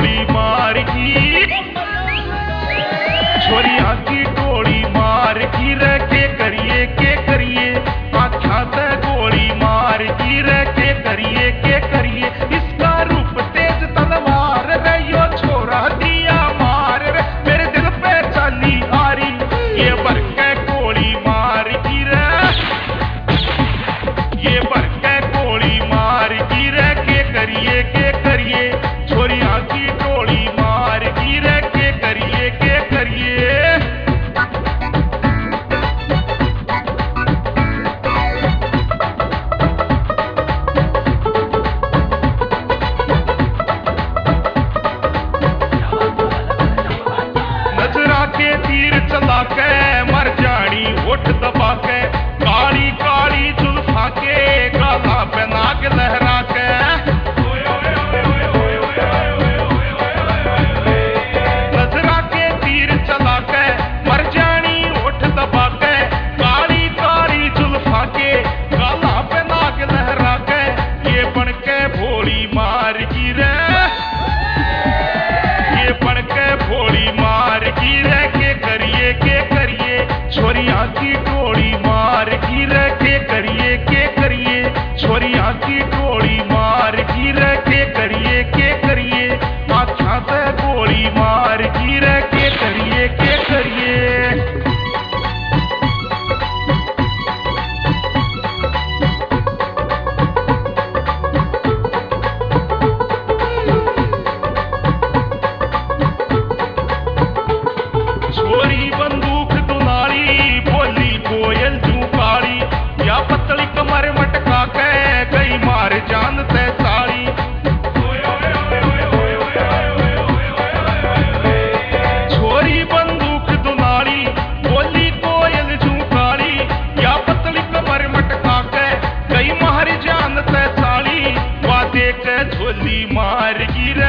टोली मार की, छोरिया की टोली मार की रे के करिए आख्या से गोली मार की रे के करिए इसका रूप तेज तलवार रे यो छोरा दिया मार रे मेरे दिल पे चली आ रही ये भर के गोली मार की रे, ये भर के गोली मार की रे के करिए छोरिया की टोली मार की रे के करिए नजरा के तीर चला के मर जानी होठ दबा के काली काली जुल्फा के गाला पे नाग लहरा के नजरा के तीर चला के मर जानी होठ दबा के काली काली जुल्फा के गाला पे नाग लहरा के ये बन के भोली मार की रे, ये बन के भोली मार की रे के करिए छोरिया की टोली मार की रे के करिए छोरिया की टोली मार की रे के करिए आख्या से गोली मार की रे के करिए छोरी बंदूक दुनाली बोली कोयल झूकाली या पतली कमर मटका के गई मार जान से साड़ी छोरी बंदूक दुनाली बोली कोयल झूकाली या पतली कमर मटका के गई मार जान से साड़ी वादे के झोली मार की रे,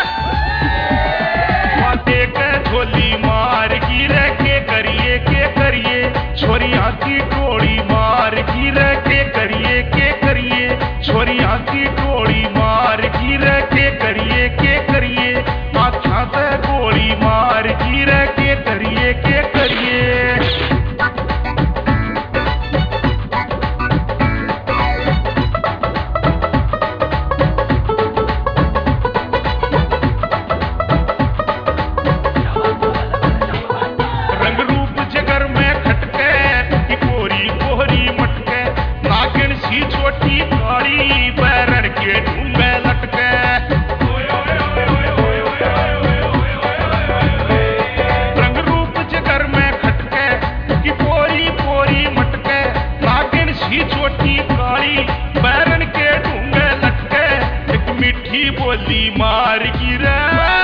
वादे के झोली मार की रे के करिए छोरिया की टोली मार की रे के करिए छोरिया की टोली मार की रे के करिए आख्या से गोली मार की रे के करिए छोटी काली बैरन के ढूंढे लटके रंग रूप जगर में खटके कि पोरी पोरी मटके नागिन सी छोटी काली बैरन के ढूंढे लटके एक मीठी बोली मार की रे,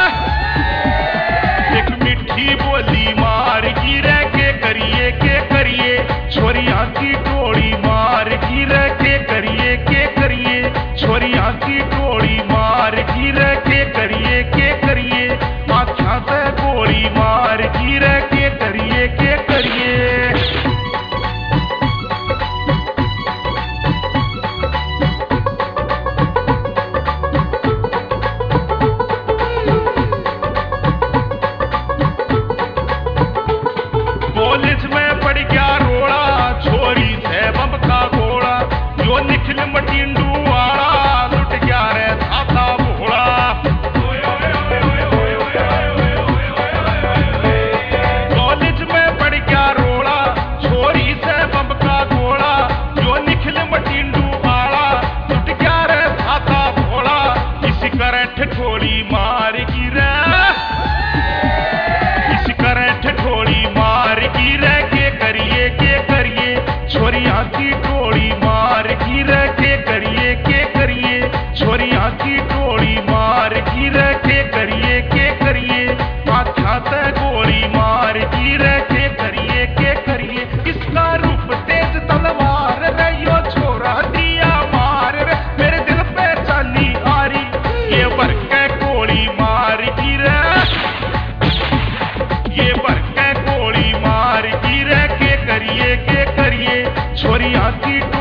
एक मीठी बोली मार की रे के करिए छोरिया की टोली मार की रे के करिए छोरिया की टोली मार की रे के करिए आख्या से गोली मार की रे के करिए कॉलेज में पड़ गया रोड़ा छोरी से बम का घोड़ा यो निखिल मटिंडू वाला लुट गया रे था भोला कॉलेज में पड़ गया रोड़ा छोरी से बम का घोड़ा यो निखिल मटिंडू वाला लुट गया रे था भोला इसी करंट ठोली मार की रे, इसी करंट ठोली मार की रे के करिए छोरिया की टोली मार की रे के करिए छोरिया की टोली मार की रे के करिए आख्या से गोली मार की रे के करिए इसका रूप तेज तलवार रे यो छोरा दिया मार रे मेरे दिल पे चली आ रही ये भर के गोली मार की रे, ये भर के गोली मार की रे के करिए छोरिया की